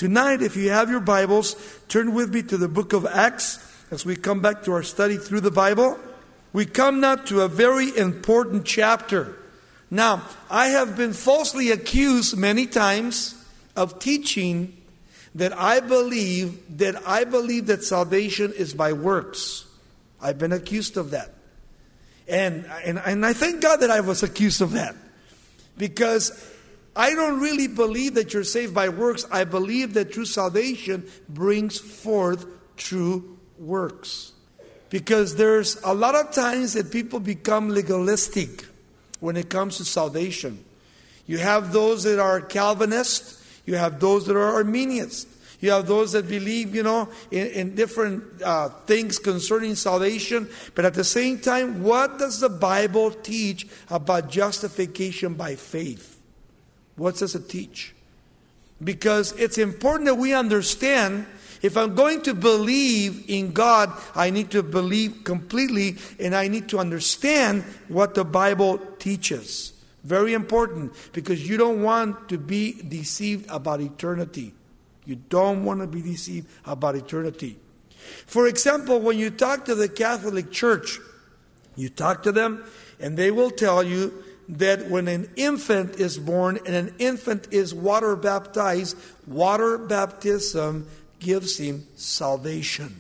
Tonight, if you have your Bibles, turn with me to the book of Acts as we come back to our study through the Bible. We come now to a very important chapter. Now, I have been falsely accused many times of teaching that I believe that salvation is by works. I've been accused of that. And I thank God that I was accused of that. Because I don't really believe that you're saved by works. I believe that true salvation brings forth true works. Because there's a lot of times that people become legalistic when it comes to salvation. You have those that are Calvinists. You have those that are Arminians. You have those that believe, in different things concerning salvation. But at the same time, what does the Bible teach about justification by faith? What does it teach? Because it's important that we understand, if I'm going to believe in God, I need to believe completely, and I need to understand what the Bible teaches. Very important, because you don't want to be deceived about eternity. You don't want to be deceived about eternity. For example, when you talk to the Catholic Church, you talk to them and they will tell you that when an infant is born and an infant is water baptized, water baptism gives him salvation.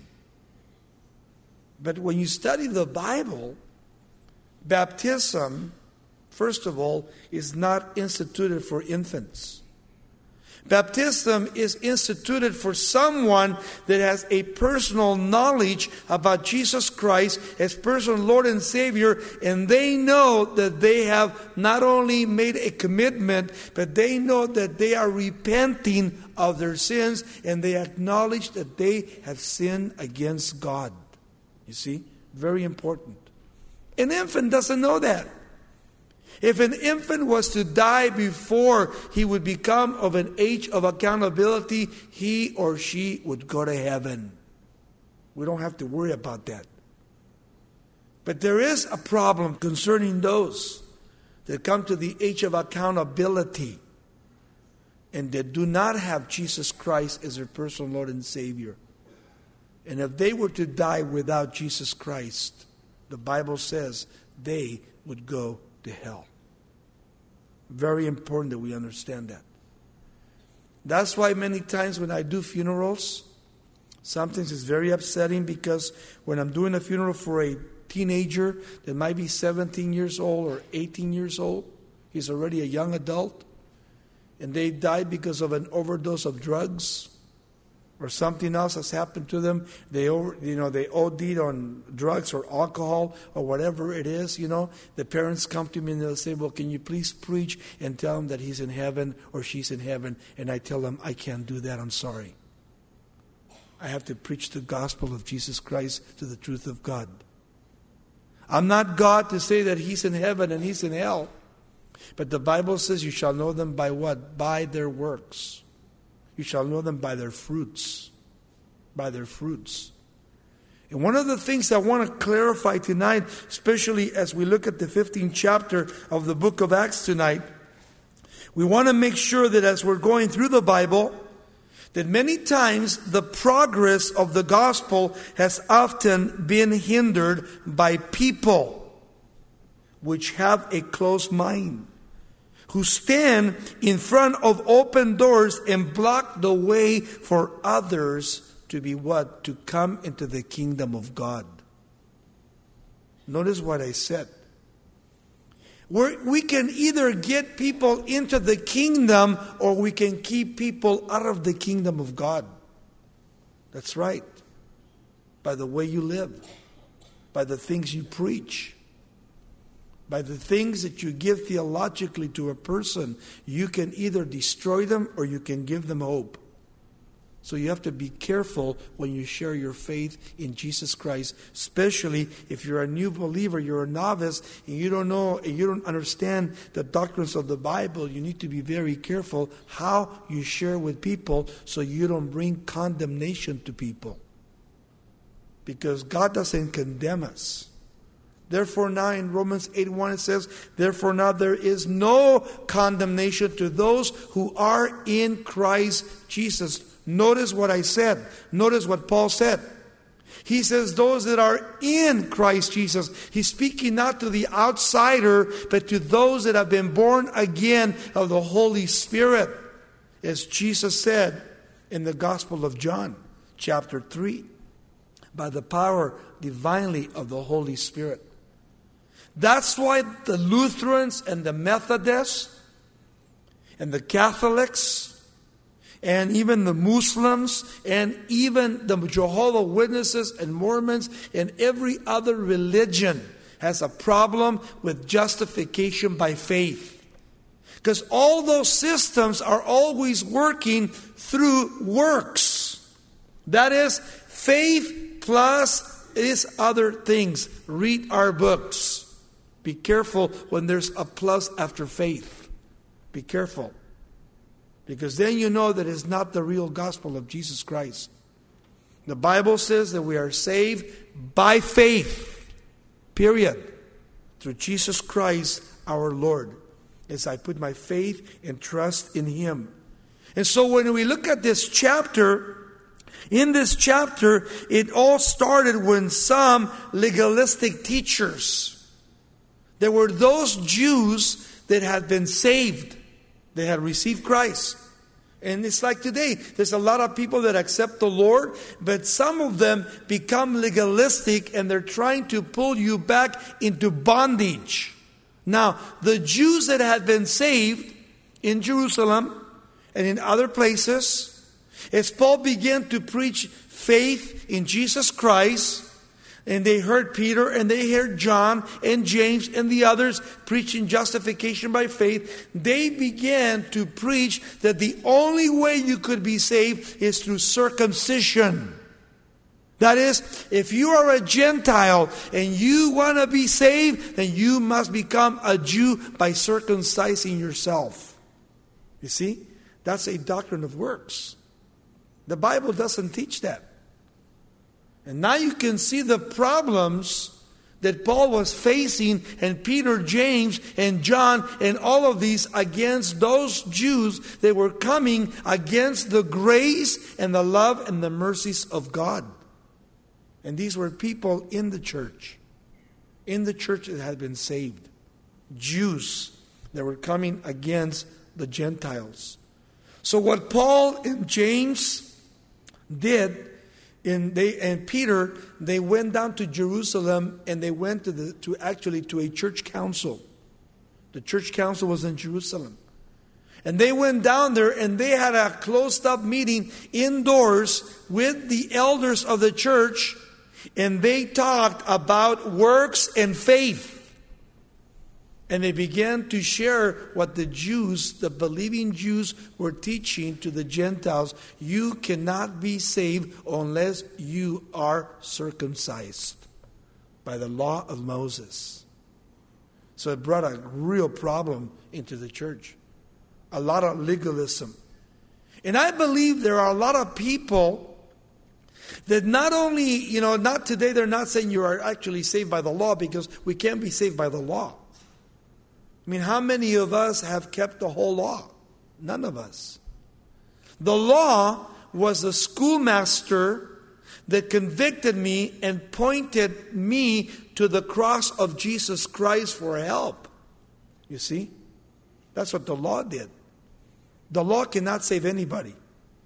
But when you study the Bible, baptism, first of all, is not instituted for infants. Baptism is instituted for someone that has a personal knowledge about Jesus Christ as personal Lord and Savior, and they know that they have not only made a commitment, but they know that they are repenting of their sins, and they acknowledge that they have sinned against God. You see? Very important. An infant doesn't know that. If an infant was to die before he would become of an age of accountability, he or she would go to heaven. We don't have to worry about that. But there is a problem concerning those that come to the age of accountability and that do not have Jesus Christ as their personal Lord and Savior. And if they were to die without Jesus Christ, the Bible says they would go to hell. Very important that we understand that. That's why many times when I do funerals, sometimes it's very upsetting, because when I'm doing a funeral for a teenager that might be 17 years old or 18 years old, he's already a young adult, and they died because of an overdose of drugs, or something else has happened to them. They OD'd on drugs or alcohol or whatever it is. The parents come to me and they'll say, "Well, can you please preach and tell him that he's in heaven or she's in heaven?" And I tell them, "I can't do that. I'm sorry. I have to preach the gospel of Jesus Christ to the truth of God. I'm not God to say that he's in heaven and he's in hell. But the Bible says you shall know them by what? By their works. You shall know them by their fruits." By their fruits. And one of the things I want to clarify tonight, especially as we look at the 15th chapter of the book of Acts tonight, we want to make sure that as we're going through the Bible, that many times the progress of the gospel has often been hindered by people which have a closed mind, who stand in front of open doors and block the way for others to be what? To come into the kingdom of God. Notice what I said. We can either get people into the kingdom or we can keep people out of the kingdom of God. That's right. By the way you live, by the things you preach, by the things that you give theologically to a person, you can either destroy them or you can give them hope. So you have to be careful when you share your faith in Jesus Christ, especially if you're a new believer, you're a novice, and you don't know and you don't understand the doctrines of the Bible. You need to be very careful how you share with people so you don't bring condemnation to people. Because God doesn't condemn us. Therefore now in Romans 8:1 it says, "Therefore now there is no condemnation to those who are in Christ Jesus." Notice what I said. Notice what Paul said. He says those that are in Christ Jesus. He's speaking not to the outsider, but to those that have been born again of the Holy Spirit. As Jesus said in the Gospel of John, chapter 3, by the power divinely of the Holy Spirit. That's why the Lutherans and the Methodists and the Catholics and even the Muslims and even the Jehovah's Witnesses and Mormons and every other religion has a problem with justification by faith. Because all those systems are always working through works. That is, faith plus is other things. Read our books. Be careful when there's a plus after faith. Be careful. Because then you know that it's not the real gospel of Jesus Christ. The Bible says that we are saved by faith. Period. Through Jesus Christ our Lord. As I put my faith and trust in Him. And so when we look at this chapter, in this chapter, it all started when some legalistic teachers, there were those Jews that had been saved. They had received Christ. And it's like today. There's a lot of people that accept the Lord, but some of them become legalistic and they're trying to pull you back into bondage. Now, the Jews that had been saved in Jerusalem and in other places, as Paul began to preach faith in Jesus Christ, and they heard Peter and they heard John and James and the others preaching justification by faith, they began to preach that the only way you could be saved is through circumcision. That is, if you are a Gentile and you want to be saved, then you must become a Jew by circumcising yourself. You see, that's a doctrine of works. The Bible doesn't teach that. And now you can see the problems that Paul was facing, and Peter, James, and John, and all of these against those Jews that were coming against the grace and the love and the mercies of God. And these were people in the church that had been saved. Jews that were coming against the Gentiles. So what Paul and James did, and Peter, they went down to Jerusalem and they went to a church council. The church council was in Jerusalem. And they went down there and they had a closed-up meeting indoors with the elders of the church, and they talked about works and faith. And they began to share what the Jews, the believing Jews, were teaching to the Gentiles. You cannot be saved unless you are circumcised by the law of Moses. So it brought a real problem into the church. A lot of legalism. And I believe there are a lot of people that not only, not today, they're not saying you are actually saved by the law, because we can't be saved by the law. I mean, how many of us have kept the whole law? None of us. The law was the schoolmaster that convicted me and pointed me to the cross of Jesus Christ for help. You see? That's what the law did. The law cannot save anybody.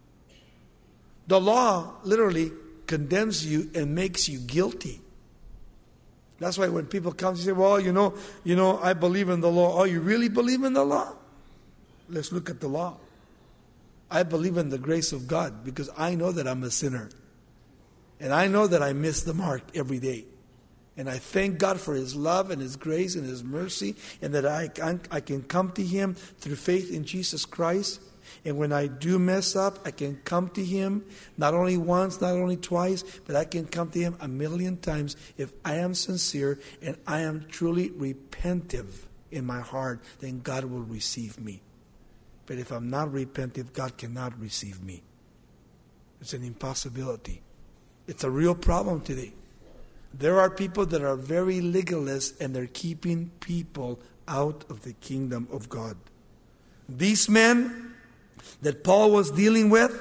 The law literally condemns you and makes you guilty. That's why when people come and say, well, I believe in the law. Oh, you really believe in the law? Let's look at the law. I believe in the grace of God because I know that I'm a sinner. And I know that I miss the mark every day. And I thank God for His love and His grace and His mercy, and that I can come to Him through faith in Jesus Christ. And when I do mess up, I can come to Him not only once, not only twice, but I can come to Him 1,000,000 times if I am sincere and I am truly repentive in my heart. Then God will receive me. But if I'm not repentive, God cannot receive me. It's an impossibility. It's a real problem today. There are people that are very legalist and they're keeping people out of the kingdom of God. These men that Paul was dealing with,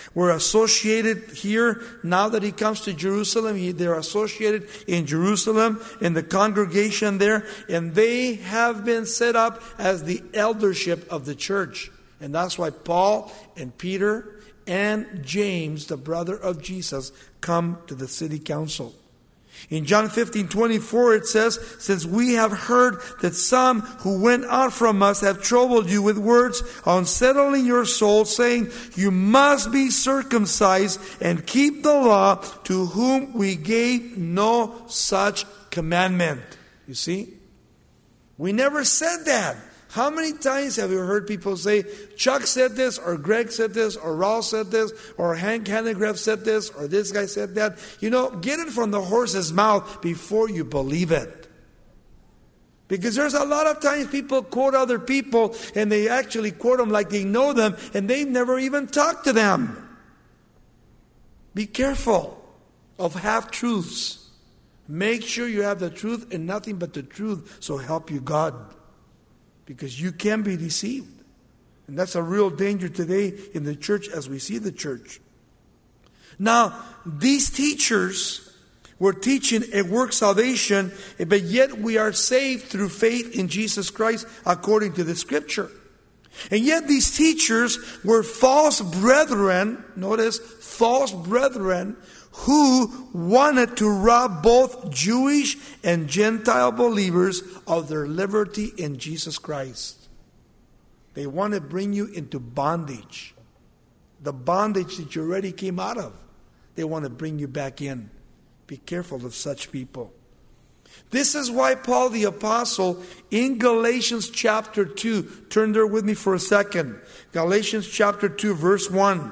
were associated here. Now that he comes to Jerusalem, they're associated in Jerusalem, in the congregation there, and they have been set up as the eldership of the church. And that's why Paul and Peter and James, the brother of Jesus, come to the city council. In John 15:24 it says, "Since we have heard that some who went out from us have troubled you with words, unsettling your soul, saying, you must be circumcised and keep the law, to whom we gave no such commandment." You see? We never said that. How many times have you heard people say, Chuck said this, or Greg said this, or Raul said this, or Hank Hanegraaff said this, or this guy said that? You know, get it from the horse's mouth before you believe it. Because there's a lot of times people quote other people, and they actually quote them like they know them, and they've never even talked to them. Be careful of half-truths. Make sure you have the truth and nothing but the truth, so help you God. Because you can be deceived. And that's a real danger today in the church as we see the church. Now, these teachers were teaching a work salvation, but yet we are saved through faith in Jesus Christ according to the Scripture. And yet these teachers were false brethren, notice, false brethren, who wanted to rob both Jewish and Gentile believers of their liberty in Jesus Christ. They want to bring you into bondage. The bondage that you already came out of. They want to bring you back in. Be careful of such people. This is why Paul the Apostle in Galatians chapter 2, turn there with me for a second. Galatians chapter 2 verse 1.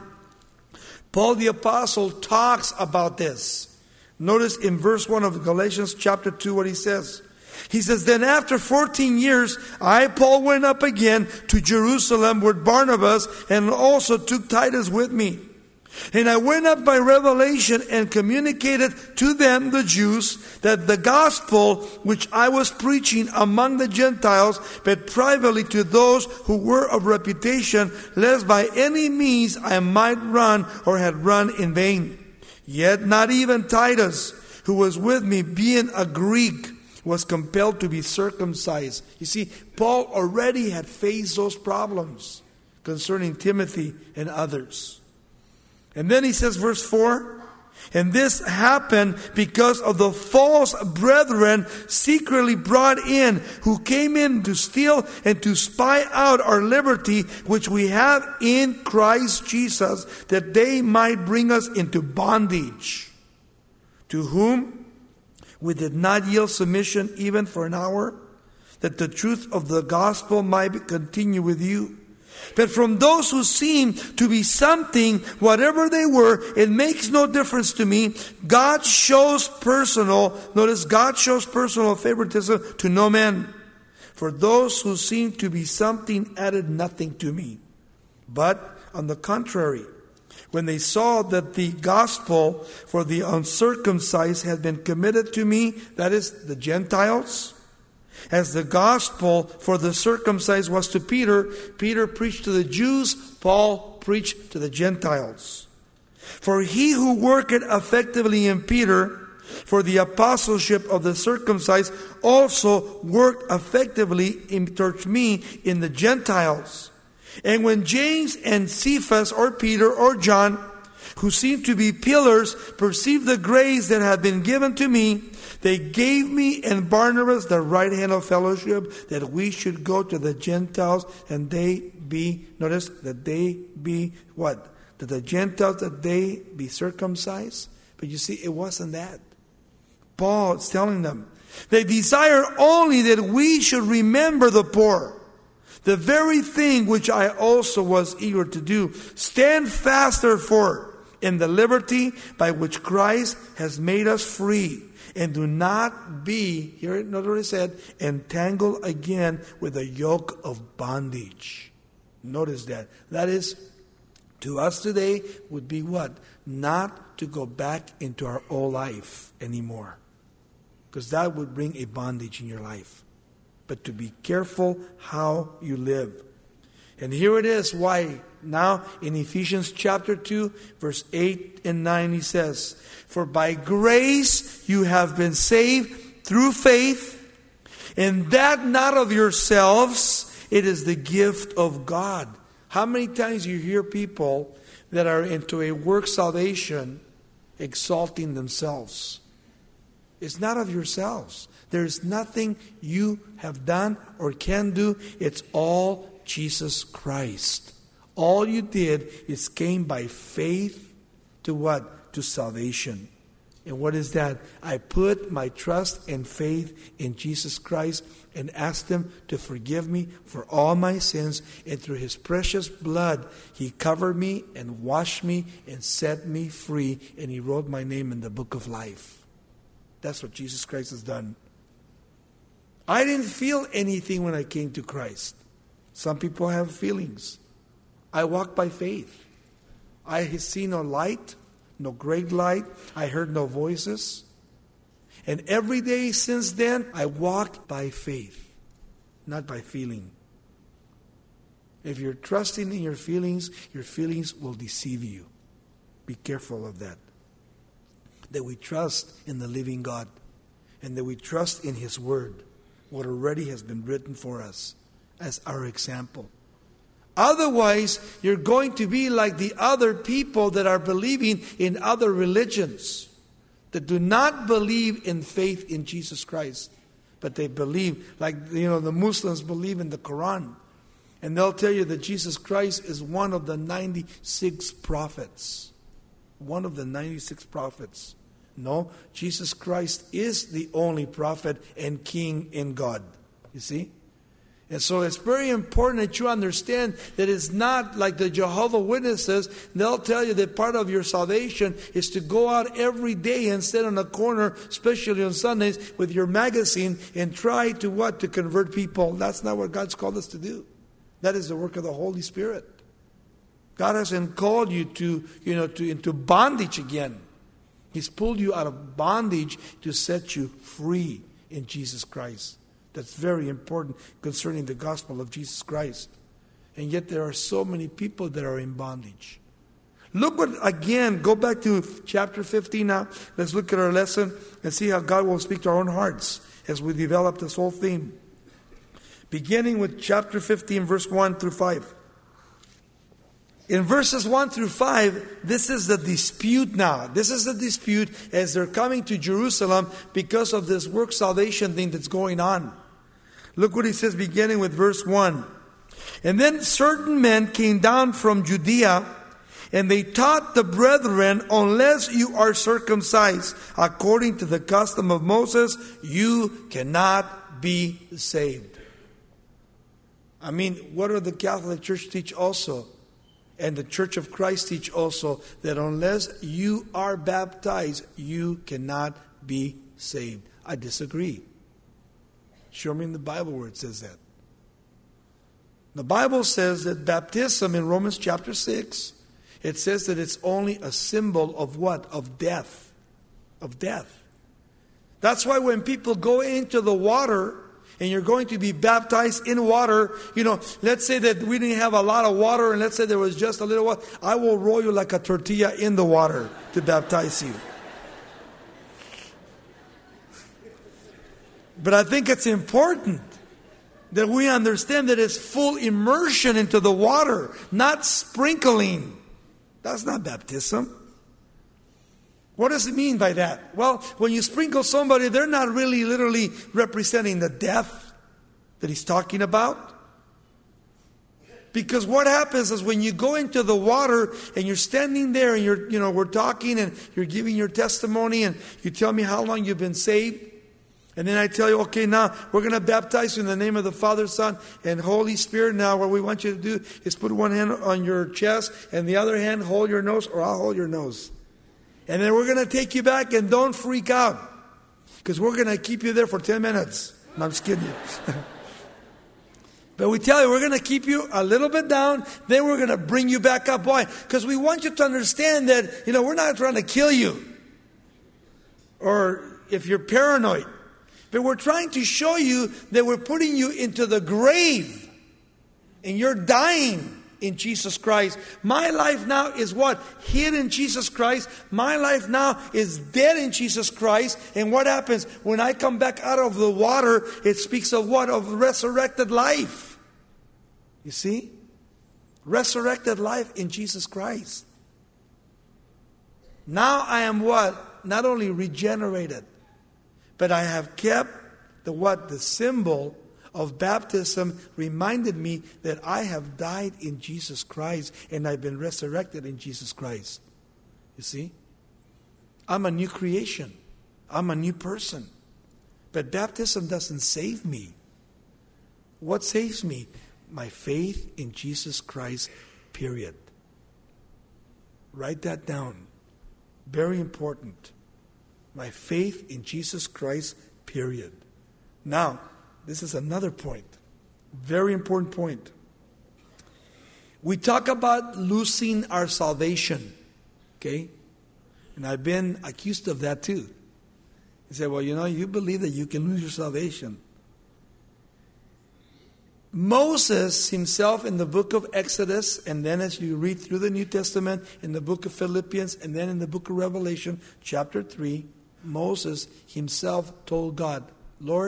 Paul the Apostle talks about this. Notice in verse 1 of Galatians chapter 2 what he says. He says, "Then after 14 years, I, Paul, went up again to Jerusalem with Barnabas, and also took Titus with me. And I went up by revelation and communicated to them, the Jews, that the gospel which I was preaching among the Gentiles, but privately to those who were of reputation, lest by any means I might run or had run in vain. Yet not even Titus, who was with me, being a Greek, was compelled to be circumcised." You see, Paul already had faced those problems concerning Timothy and others. And then he says, verse 4, "And this happened because of the false brethren secretly brought in, who came in to steal and to spy out our liberty, which we have in Christ Jesus, that they might bring us into bondage, to whom we did not yield submission even for an hour, that the truth of the gospel might continue with you. But from those who seem to be something, whatever they were, it makes no difference to me. God shows personal favoritism to no man. For those who seem to be something added nothing to me. But on the contrary, when they saw that the gospel for the uncircumcised had been committed to me," that is, the Gentiles, "as the gospel for the circumcised was to Peter, Peter preached to the Jews, Paul preached to the Gentiles. For he who worked effectively in Peter for the apostleship of the circumcised also worked effectively towards me in the Gentiles. And when James and Cephas, or Peter or John, who seemed to be pillars, perceived the grace that had been given to me, they gave me and Barnabas the right hand of fellowship, that we should go to the Gentiles, and they be," notice, that they be what? That the Gentiles, that they be circumcised. But you see, it wasn't that. Paul is telling them, they desire only that we should remember the poor, the very thing which I also was eager to do. Stand fast, therefore, in the liberty by which Christ has made us free, and do not be, here notice what it said, entangled again with a yoke of bondage. Notice that. That is, to us today, would be what? Not to go back into our old life anymore. Because that would bring a bondage in your life. But to be careful how you live. And here it is why. Now in Ephesians chapter 2, verse 8 and 9, he says, "For by grace you have been saved through faith, and that not of yourselves, it is the gift of God." How many times you hear people that are into a work salvation exalting themselves? It's not of yourselves. There's nothing you have done or can do. It's all Jesus Christ. All you did is came by faith to what? To salvation. And what is that? I put my trust and faith in Jesus Christ and asked Him to forgive me for all my sins. And through His precious blood, He covered me and washed me and set me free. And He wrote my name in the book of life. That's what Jesus Christ has done. I didn't feel anything when I came to Christ. Some people have feelings. I walk by faith. I see no light, no great light. I heard no voices. And every day since then, I walked by faith, not by feeling. If you're trusting in your feelings will deceive you. Be careful of that. That we trust in the living God, and that we trust in His Word, what already has been written for us as our example. Otherwise, you're going to be like the other people that are believing in other religions, that do not believe in faith in Jesus Christ, but they believe, like the Muslims believe in the Quran. And they'll tell you that Jesus Christ is one of the 96 prophets. One of the 96 prophets. No, Jesus Christ is the only prophet and king in God. You see? And so it's very important that you understand that it's not like the Jehovah's Witnesses. They'll tell you that part of your salvation is to go out every day and sit on a corner, especially on Sundays, with your magazine and try to what? To convert people. That's not what God's called us to do. That is the work of the Holy Spirit. God hasn't called you into bondage again. He's pulled you out of bondage to set you free in Jesus Christ. That's very important concerning the gospel of Jesus Christ. And yet there are so many people that are in bondage. Look what, again, go back to chapter 15 now. Let's look at our lesson and see how God will speak to our own hearts as we develop this whole theme. Beginning with chapter 15, verse 1 through 5. In verses 1 through 5, this is the dispute now. This is the dispute as they're coming to Jerusalem because of this work salvation thing that's going on. Look what he says beginning with verse 1. "And then certain men came down from Judea, and they taught the brethren, unless you are circumcised according to the custom of Moses, you cannot be saved." I mean, what do the Catholic Church teach also? And the Church of Christ teach also that unless you are baptized, you cannot be saved. I disagree. Show me in the Bible where it says that. The Bible says that baptism in Romans chapter 6, it says that it's only a symbol of what? Of death. Of death. That's why when people go into the water, and you're going to be baptized in water, let's say that we didn't have a lot of water, and let's say there was just a little water, I will roll you like a tortilla in the water to baptize you. But I think it's important that we understand that it's full immersion into the water, not sprinkling. That's not baptism. What does it mean by that? Well, when you sprinkle somebody, they're not really literally representing the death that he's talking about. Because what happens is when you go into the water and you're standing there and we're talking and you're giving your testimony and you tell me how long you've been saved. And then I tell you, okay, now we're going to baptize you in the name of the Father, Son, and Holy Spirit. Now what we want you to do is put one hand on your chest and the other hand hold your nose, or I'll hold your nose. And then we're going to take you back, and don't freak out, because we're going to keep you there for 10 minutes. No, I'm just kidding you. But we tell you, we're going to keep you a little bit down, then we're going to bring you back up. Why? Because we want you to understand that, we're not trying to kill you. Or if you're paranoid. But we're trying to show you that we're putting you into the grave. And you're dying in Jesus Christ. My life now is what? Hid in Jesus Christ. My life now is dead in Jesus Christ. And what happens? When I come back out of the water, it speaks of what? Of resurrected life. You see? Resurrected life in Jesus Christ. Now I am what? Not only regenerated, but I have kept the what? The symbol of baptism reminded me that I have died in Jesus Christ and I've been resurrected in Jesus Christ. You see? I'm a new creation. I'm a new person. But baptism doesn't save me. What saves me? My faith in Jesus Christ, period. Write that down. Very important. My faith in Jesus Christ, period. Now, this is another point. Very important point. We talk about losing our salvation. Okay? And I've been accused of that too. He said, well, you believe that you can lose your salvation. Moses himself in the book of Exodus, and then as you read through the New Testament, in the book of Philippians, and then in the book of Revelation, chapter 3, Moses himself told God, Lord,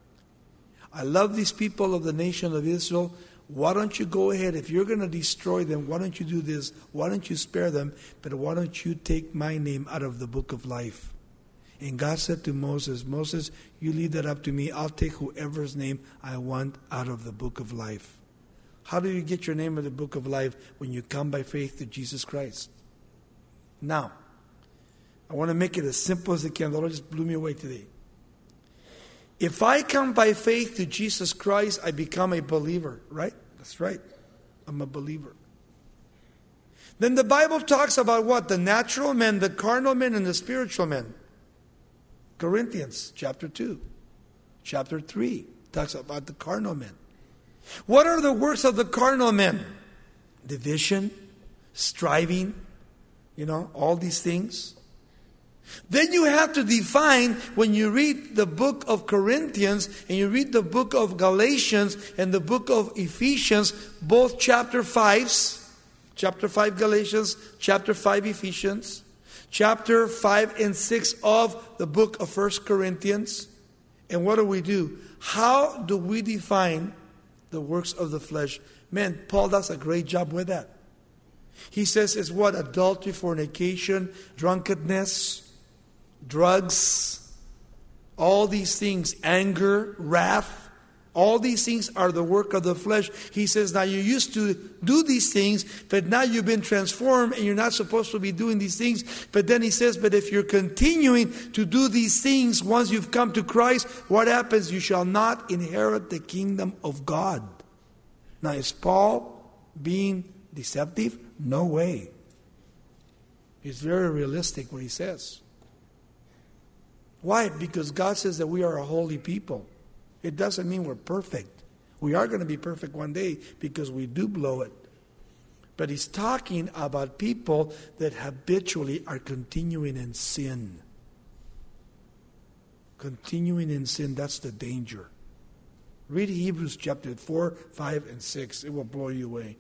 I love these people of the nation of Israel. Why don't you go ahead? If you're going to destroy them, why don't you do this? Why don't you spare them? But why don't you take my name out of the book of life? And God said to Moses, Moses, you leave that up to me. I'll take whoever's name I want out of the book of life. How do you get your name out of the book of life? When you come by faith to Jesus Christ. Now, I want to make it as simple as I can. The Lord just blew me away today. If I come by faith to Jesus Christ, I become a believer, right? That's right. I'm a believer. Then the Bible talks about what? The natural man, the carnal man, and the spiritual man. Corinthians chapter 2. Chapter 3 talks about the carnal man. What are the works of the carnal man? Division, striving, all these things. Then you have to define, when you read the book of Corinthians and you read the book of Galatians and the book of Ephesians, both chapter 5s, chapter 5 Galatians, chapter 5 Ephesians, chapter 5 and 6 of the book of 1 Corinthians. And what do? How do we define the works of the flesh? Man, Paul does a great job with that. He says it's what? Adultery, fornication, drunkenness, drugs, all these things, anger, wrath, all these things are the work of the flesh. He says, now you used to do these things, but now you've been transformed and you're not supposed to be doing these things. But then he says, but if you're continuing to do these things once you've come to Christ, what happens? You shall not inherit the kingdom of God. Now, is Paul being deceptive? No way. He's very realistic what he says. Why? Because God says that we are a holy people. It doesn't mean we're perfect. We are going to be perfect one day because we do blow it. But he's talking about people that habitually are continuing in sin. Continuing in sin, that's the danger. Read Hebrews chapter 4, 5, and 6. It will blow you away.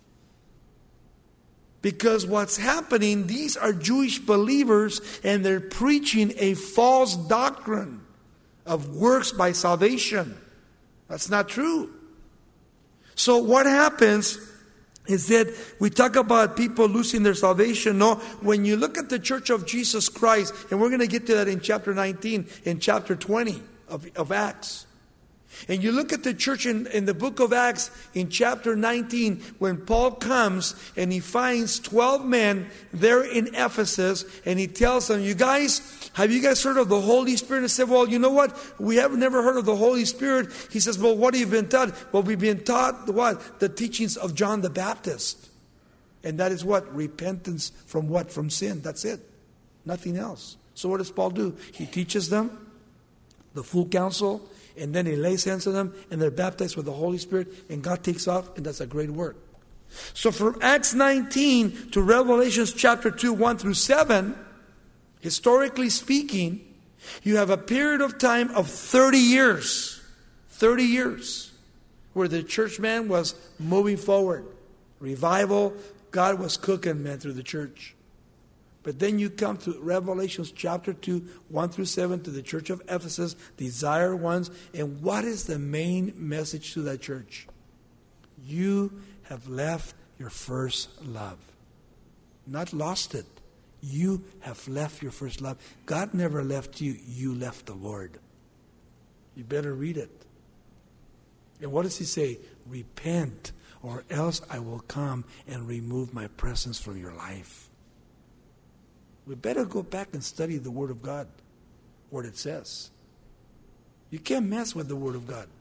Because what's happening, these are Jewish believers and they're preaching a false doctrine of works by salvation. That's not true. So what happens is that we talk about people losing their salvation. No, when you look at the Church of Jesus Christ, and we're going to get to that in chapter 19, in chapter 20 of Acts. And you look at the church in the book of Acts in chapter 19 when Paul comes and he finds 12 men there in Ephesus and he tells them, have you guys heard of the Holy Spirit? And they said, well, you know what? We have never heard of the Holy Spirit. He says, well, what have you been taught? Well, we've been taught what? The teachings of John the Baptist. And that is what? Repentance from what? From sin. That's it. Nothing else. So what does Paul do? He teaches them the full counsel. And then he lays hands on them, and they're baptized with the Holy Spirit, and God takes off, and that's a great work. So from Acts 19 to Revelation chapter 2, 1 through 7, historically speaking, you have a period of time of 30 years. 30 years. where the church man was moving forward. Revival, God was cooking, man, through the church. But then you come to Revelation chapter 2, 1 through 7, to the church of Ephesus, desired ones. And what is the main message to that church? You have left your first love. Not lost it. You have left your first love. God never left you. You left the Lord. You better read it. And what does he say? Repent, or else I will come and remove my presence from your life. We better go back and study the Word of God, what it says. You can't mess with the Word of God.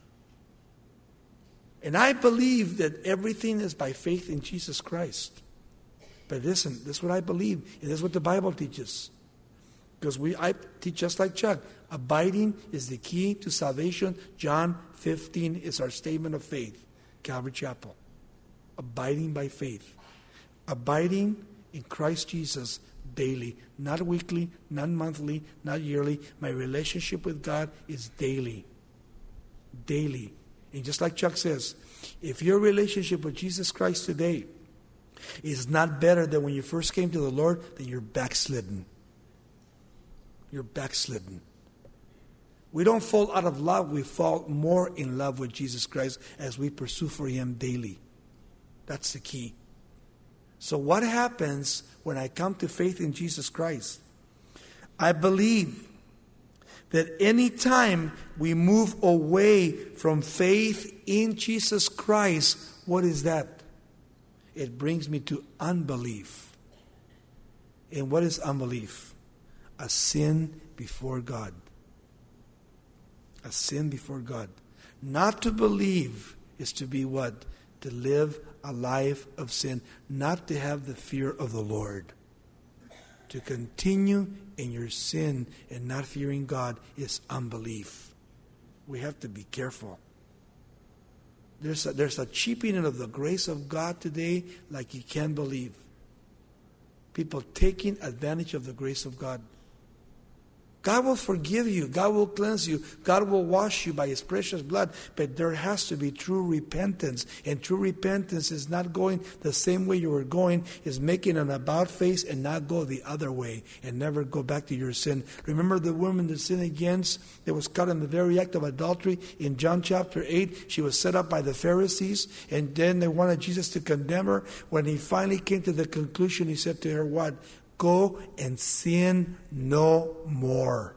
And I believe that everything is by faith in Jesus Christ. But listen, this is what I believe, and this is what the Bible teaches. Because I teach just like Chuck. Abiding is the key to salvation. John 15 is our statement of faith. Calvary Chapel. Abiding by faith. Abiding in Christ Jesus daily. Not weekly, not monthly, not yearly. My relationship with God is daily. Daily. And just like Chuck says, if your relationship with Jesus Christ today is not better than when you first came to the Lord, then you're backslidden. You're backslidden. We don't fall out of love. We fall more in love with Jesus Christ as we pursue for Him daily. That's the key. So what happens when I come to faith in Jesus Christ? I believe that any time we move away from faith in Jesus Christ, what is that? It brings me to unbelief. And what is unbelief? A sin before God. A sin before God. Not to believe is to be what? To live a life of sin. Not to have the fear of the Lord. To continue in your sin and not fearing God is unbelief. We have to be careful. There's a cheapening of the grace of God today like you can't believe. People taking advantage of the grace of God. God will forgive you. God will cleanse you. God will wash you by His precious blood. But there has to be true repentance. And true repentance is not going the same way you were going. Is making an about face and not go the other way. And never go back to your sin. Remember the woman that sinned against, that was caught in the very act of adultery in John chapter 8. She was set up by the Pharisees. And then they wanted Jesus to condemn her. When He finally came to the conclusion, He said to her, what? Go and sin no more.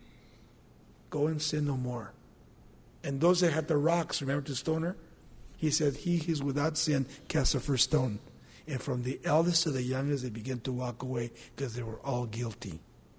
Go and sin no more. And those that had the rocks, remember to stone her? He said, he is without sin, cast the first stone. And from the eldest to the youngest, they began to walk away because they were all guilty.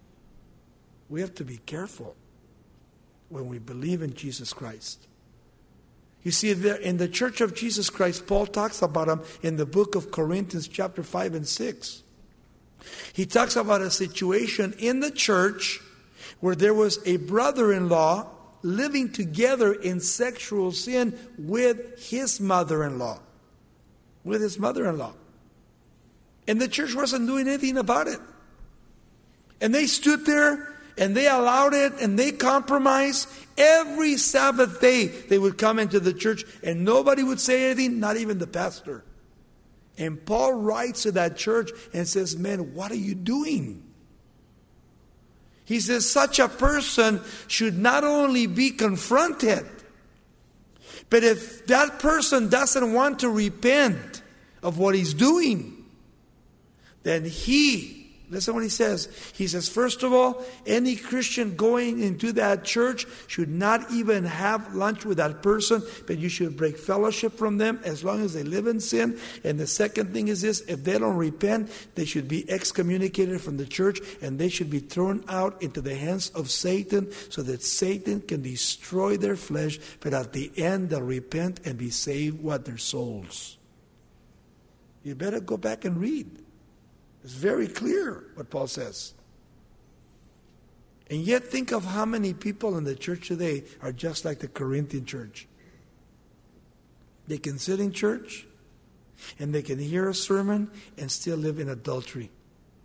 We have to be careful when we believe in Jesus Christ. You see, there in the church of Jesus Christ, Paul talks about Him in the book of Corinthians chapter 5 and 6. He talks about a situation in the church where there was a brother-in-law living together in sexual sin with his mother-in-law. With his mother-in-law. And the church wasn't doing anything about it. And they stood there and they allowed it and they compromised. Every Sabbath day they would come into the church and nobody would say anything, not even the pastor. And Paul writes to that church and says, man, what are you doing? He says, such a person should not only be confronted, but if that person doesn't want to repent of what he's doing, then listen what he says. He says, first of all, any Christian going into that church should not even have lunch with that person, but you should break fellowship from them as long as they live in sin. And the second thing is this, if they don't repent, they should be excommunicated from the church and they should be thrown out into the hands of Satan so that Satan can destroy their flesh, but at the end they'll repent and be saved, their souls. You better go back and read. It's very clear what Paul says. And yet think of how many people in the church today are just like the Corinthian church. They can sit in church and they can hear a sermon and still live in adultery.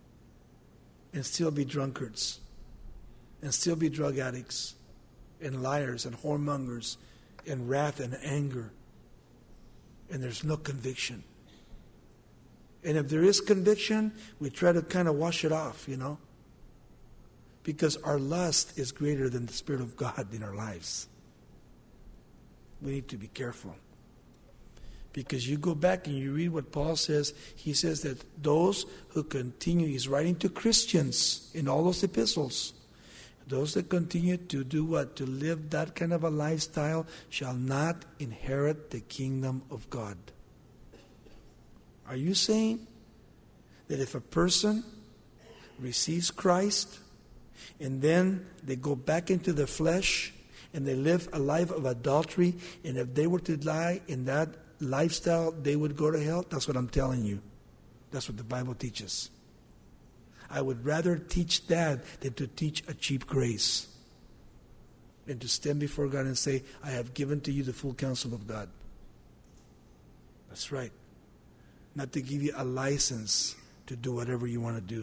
And still be drunkards. And still be drug addicts. And liars and whoremongers. and wrath and anger. And there's no conviction. And if there is conviction, we try to kind of wash it off, because our lust is greater than the Spirit of God in our lives. We need to be careful. Because you go back and you read what Paul says. He says that those who continue, he's writing to Christians in all those epistles. Those that continue to do what? To live that kind of a lifestyle shall not inherit the kingdom of God. Are you saying that if a person receives Christ and then they go back into the flesh and they live a life of adultery, and if they were to die in that lifestyle, they would go to hell? That's what I'm telling you. That's what the Bible teaches. I would rather teach that than to teach a cheap grace. And to stand before God and say, I have given to you the full counsel of God. That's right. Not to give you a license to do whatever you want to do.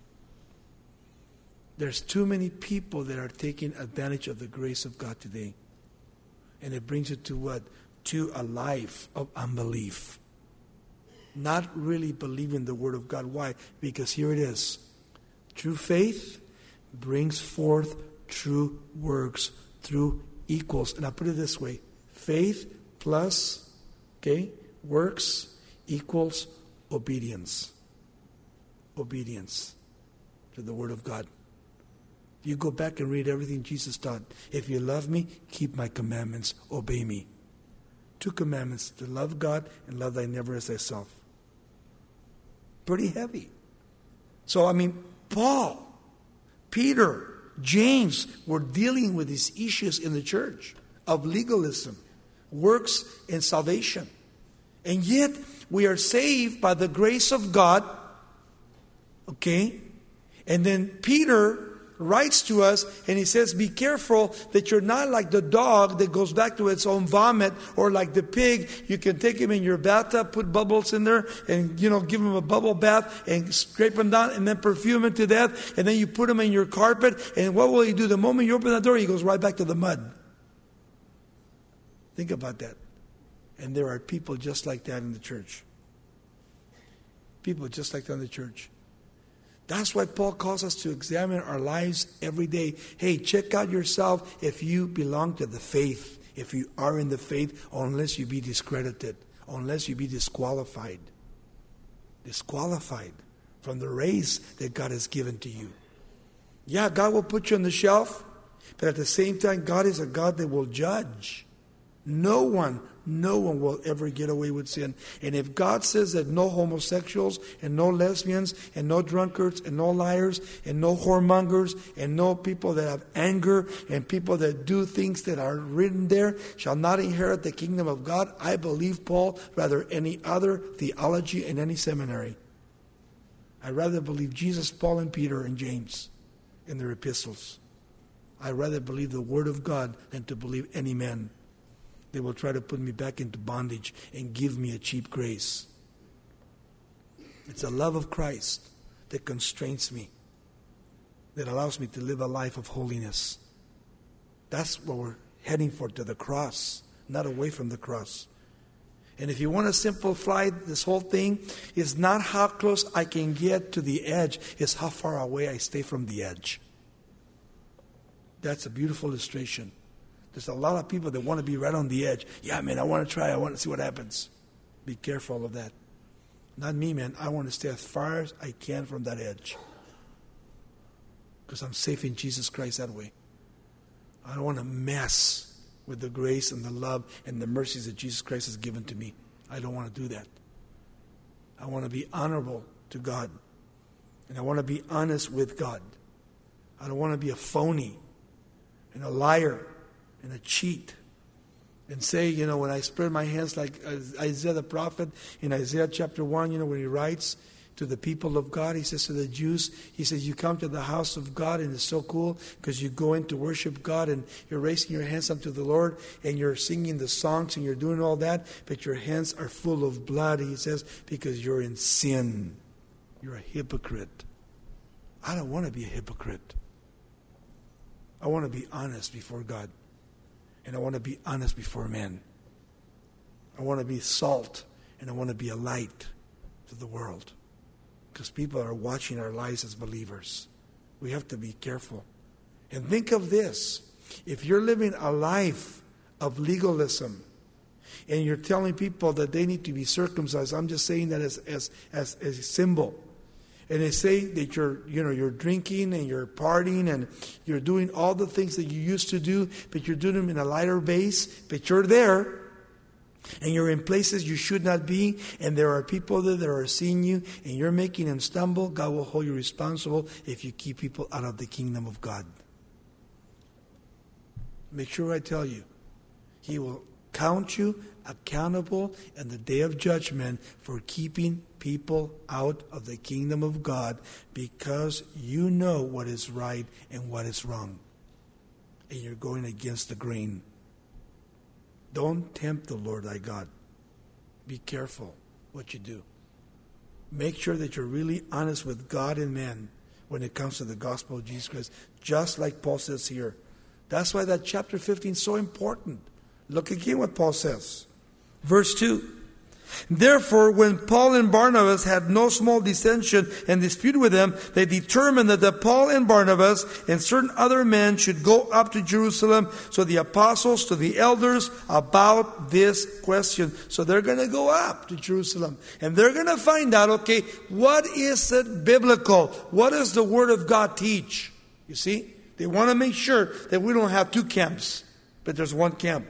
There's too many people that are taking advantage of the grace of God today. And it brings you to what? To a life of unbelief. Not really believing the Word of God. Why? Because here it is. True faith brings forth true works through equals. And I put it this way. Faith plus, works equals obedience. Obedience to the Word of God. You go back and read everything Jesus taught. If you love me, keep my commandments, obey me. 2 commandments, to love God and love thy neighbor as thyself. Pretty heavy. So, Paul, Peter, James were dealing with these issues in the church of legalism, works, and salvation. And yet, we are saved by the grace of God. Okay? And then Peter writes to us and he says, be careful that you're not like the dog that goes back to its own vomit, or like the pig. You can take him in your bathtub, put bubbles in there, and give him a bubble bath and scrape him down and then perfume him to death, and then you put him in your carpet, and what will he do? The moment you open the door, he goes right back to the mud. Think about that. And there are people just like that in the church. People just like that in the church. That's why Paul calls us to examine our lives every day. Hey, check out yourself if you belong to the faith. If you are in the faith, unless you be discredited. Unless you be disqualified. Disqualified from the race that God has given to you. Yeah, God will put you on the shelf. But at the same time, God is a God that will judge. No one will ever get away with sin. And if God says that no homosexuals and no lesbians and no drunkards and no liars and no whoremongers and no people that have anger and people that do things that are written there shall not inherit the kingdom of God, I believe Paul rather any other theology in any seminary. I rather believe Jesus, Paul, and Peter and James in their epistles. I rather believe the Word of God than to believe any man. They will try to put me back into bondage and give me a cheap grace. It's the love of Christ that constrains me, that allows me to live a life of holiness. That's what we're heading for, to the cross, not away from the cross. And if you want to simplify this whole thing, it's not how close I can get to the edge, it's how far away I stay from the edge. That's a beautiful illustration. There's a lot of people that want to be right on the edge. Yeah, man, I want to try. I want to see what happens. Be careful of that. Not me, man. I want to stay as far as I can from that edge. Because I'm safe in Jesus Christ that way. I don't want to mess with the grace and the love and the mercies that Jesus Christ has given to me. I don't want to do that. I want to be honorable to God. And I want to be honest with God. I don't want to be a phony and a liar and a cheat, and say, when I spread my hands like Isaiah the prophet in Isaiah chapter 1, when he writes to the people of God, he says to the Jews, he says, you come to the house of God and it's so cool because you go in to worship God and you're raising your hands up to the Lord and you're singing the songs and you're doing all that, but your hands are full of blood, he says, because you're in sin. You're a hypocrite. I don't want to be a hypocrite. I want to be honest before God. And I want to be honest before men. I want to be salt, and I want to be a light to the world. Because people are watching our lives as believers. We have to be careful. And think of this. If you're living a life of legalism, and you're telling people that they need to be circumcised, I'm just saying that as a symbol. And they say that you're drinking and you're partying and you're doing all the things that you used to do, but you're doing them in a lighter base, but you're there. And you're in places you should not be, and there are people there that are seeing you, and you're making them stumble. God will hold you responsible if you keep people out of the kingdom of God. Make sure I tell you, He will count you accountable in the day of judgment for keeping people out of the kingdom of God, because you know what is right and what is wrong, and you're going against the grain. Don't tempt the Lord thy God. Be careful what you do. Make sure that you're really honest with God and men when it comes to the gospel of Jesus Christ, just like Paul says here. That's why that chapter 15 is so important. Look again what Paul says. Verse 2. Therefore, when Paul and Barnabas had no small dissension and dispute with them, they determined that Paul and Barnabas and certain other men should go up to Jerusalem, so the apostles to the elders about this question. So they're going to go up to Jerusalem, and they're going to find out, okay, what is it biblical? What does the Word of God teach? You see, they want to make sure that we don't have two camps, but there's one camp.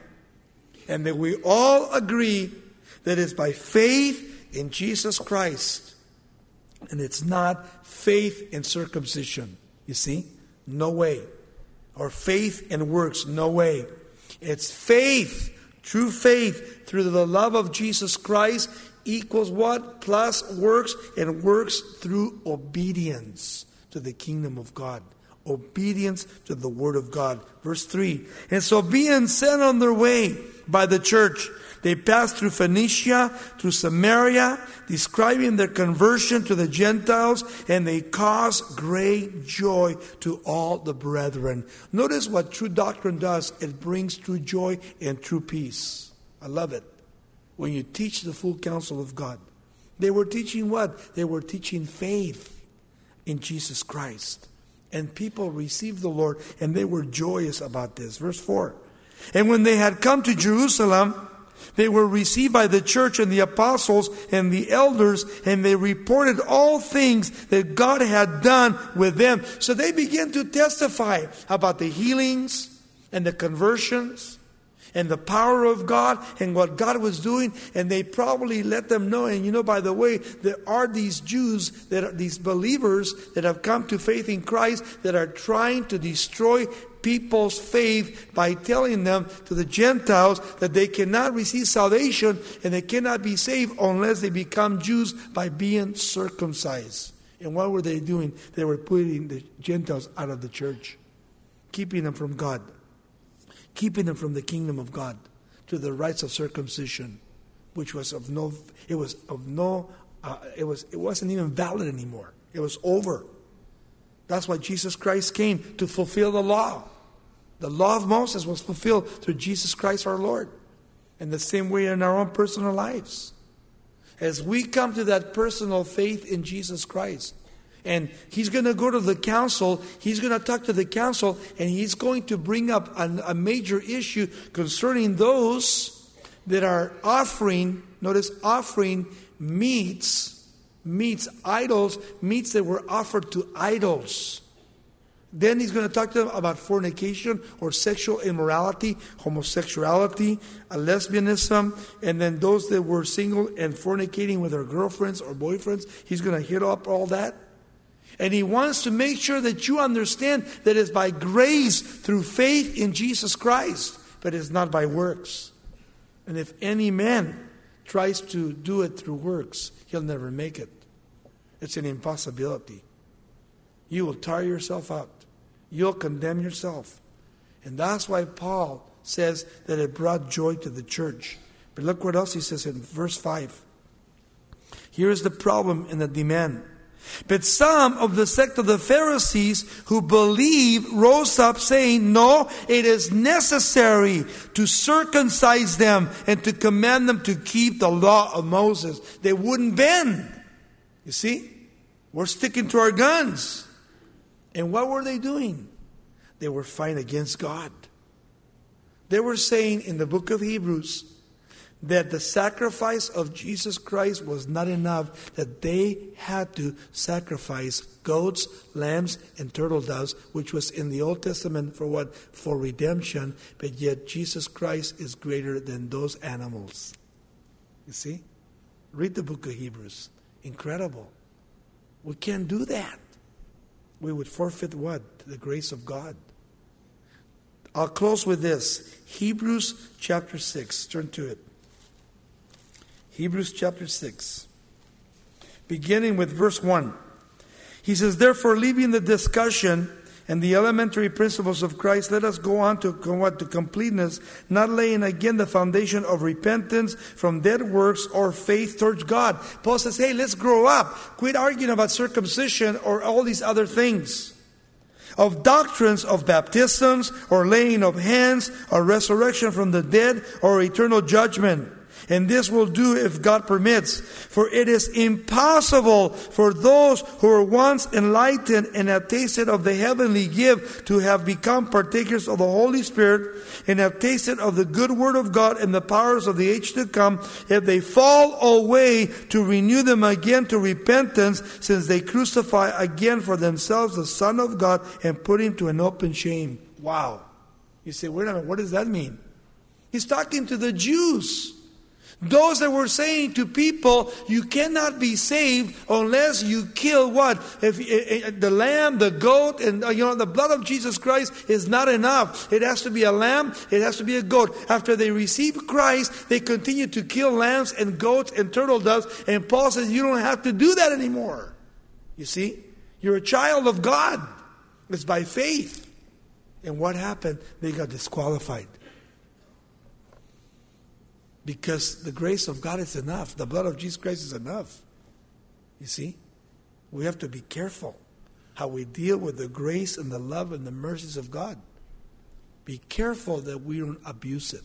And that we all agree that it's by faith in Jesus Christ. And it's not faith in circumcision. You see? No way. Or faith in works. No way. It's faith, true faith, through the love of Jesus Christ equals what? Plus works, and works through obedience to the kingdom of God. Obedience to the word of God. Verse 3. And so being sent on their way by the church, they passed through Phoenicia, through Samaria, describing their conversion to the Gentiles, and they caused great joy to all the brethren. Notice what true doctrine does. It brings true joy and true peace. I love it. When you teach the full counsel of God. They were teaching what? They were teaching faith in Jesus Christ. And people received the Lord, and they were joyous about this. Verse 4. And when they had come to Jerusalem, they were received by the church and the apostles and the elders, and they reported all things that God had done with them. So they began to testify about the healings and the conversions and the power of God and what God was doing. And they probably let them know. And by the way, there are these Jews, that are these believers that have come to faith in Christ, that are trying to destroy people's faith by telling them, to the Gentiles, that they cannot receive salvation and they cannot be saved unless they become Jews by being circumcised. And what were they doing? They were putting the Gentiles out of the church, keeping them from God, keeping them from the kingdom of God, to the rites of circumcision, which was it wasn't even valid anymore. It was over. That's why Jesus Christ came, to fulfill the law. The law of Moses was fulfilled through Jesus Christ our Lord. In the same way in our own personal lives. As we come to that personal faith in Jesus Christ, and He's going to go to the council, He's going to talk to the council, and He's going to bring up a major issue concerning those that are offering meats, idols, meats that were offered to idols. Then He's going to talk to them about fornication or sexual immorality, homosexuality, lesbianism, and then those that were single and fornicating with their girlfriends or boyfriends. He's going to hit up all that. And He wants to make sure that you understand that it's by grace through faith in Jesus Christ, but it's not by works. And if any man tries to do it through works, he'll never make it. It's an impossibility. You will tire yourself out. You'll condemn yourself. And that's why Paul says that it brought joy to the church. But look what else he says in verse 5. Here's the problem and the demand. But some of the sect of the Pharisees who believed rose up saying, no, it is necessary to circumcise them and to command them to keep the law of Moses. They wouldn't bend. You see, we're sticking to our guns. And what were they doing? They were fighting against God. They were saying in the book of Hebrews that the sacrifice of Jesus Christ was not enough, that they had to sacrifice goats, lambs, and turtle doves, which was in the Old Testament for what? For redemption, but yet Jesus Christ is greater than those animals. You see? Read the book of Hebrews. Incredible. We can't do that. We would forfeit what? The grace of God. I'll close with this. Hebrews chapter 6. Turn to it. Hebrews chapter 6. Beginning with verse 1. He says, therefore, leaving the discussion and the elementary principles of Christ, let us go on to completeness, not laying again the foundation of repentance from dead works or faith towards God. Paul says, hey, let's grow up. Quit arguing about circumcision or all these other things. Of doctrines of baptisms or laying of hands or resurrection from the dead or eternal judgment. And this will do if God permits. For it is impossible for those who were once enlightened and have tasted of the heavenly gift to have become partakers of the Holy Spirit and have tasted of the good word of God and the powers of the age to come, if they fall away, to renew them again to repentance, since they crucify again for themselves the Son of God and put him to an open shame. Wow. You say, wait a minute, what does that mean? He's talking to the Jews. Those that were saying to people, you cannot be saved unless you kill what? If the lamb, the goat, and the blood of Jesus Christ is not enough. It has to be a lamb, it has to be a goat. After they receive Christ, they continue to kill lambs and goats and turtle doves. And Paul says, you don't have to do that anymore. You see? You're a child of God. It's by faith. And what happened? They got disqualified. Because the grace of God is enough. The blood of Jesus Christ is enough. You see? We have to be careful how we deal with the grace and the love and the mercies of God. Be careful that we don't abuse it.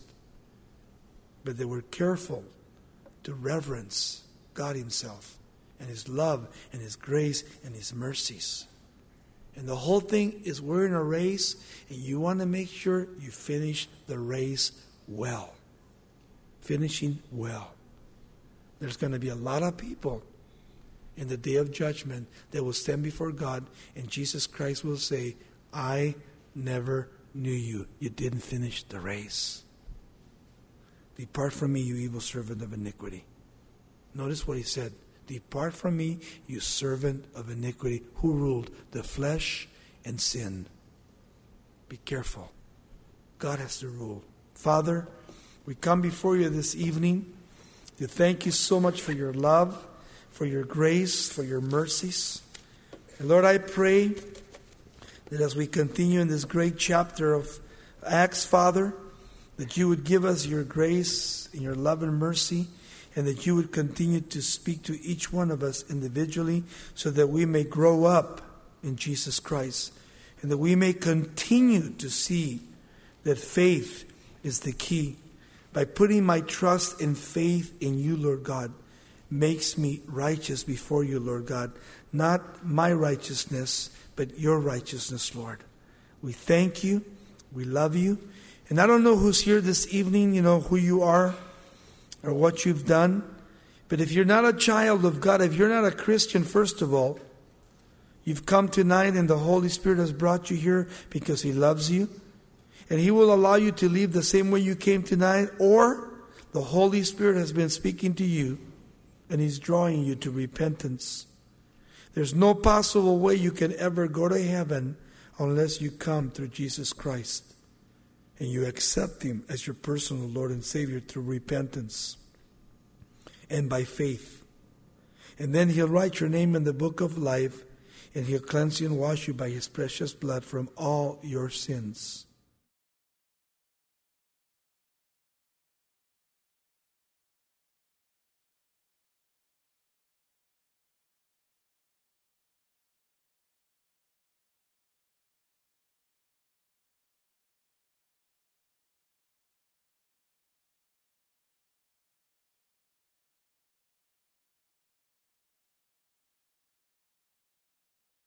But that we're careful to reverence God himself and his love and his grace and his mercies. And the whole thing is we're in a race, and you want to make sure you finish the race well. Finishing well. There's going to be a lot of people in the day of judgment that will stand before God, and Jesus Christ will say, I never knew you. You didn't finish the race. Depart from me, you evil servant of iniquity. Notice what he said. Depart from me, you servant of iniquity. Who ruled? The flesh and sin. Be careful. God has to rule. Father, we come before you this evening to thank you so much for your love, for your grace, for your mercies. And Lord, I pray that as we continue in this great chapter of Acts, Father, that you would give us your grace and your love and mercy, and that you would continue to speak to each one of us individually so that we may grow up in Jesus Christ, and that we may continue to see that faith is the key. By putting my trust and faith in you, Lord God, makes me righteous before you, Lord God. Not my righteousness, but your righteousness, Lord. We thank you. We love you. And I don't know who's here this evening, who you are or what you've done. But if you're not a child of God, if you're not a Christian, first of all, you've come tonight and the Holy Spirit has brought you here because he loves you. And he will allow you to leave the same way you came tonight, or the Holy Spirit has been speaking to you and he's drawing you to repentance. There's no possible way you can ever go to heaven unless you come through Jesus Christ and you accept him as your personal Lord and Savior through repentance and by faith. And then he'll write your name in the book of life, and he'll cleanse you and wash you by his precious blood from all your sins.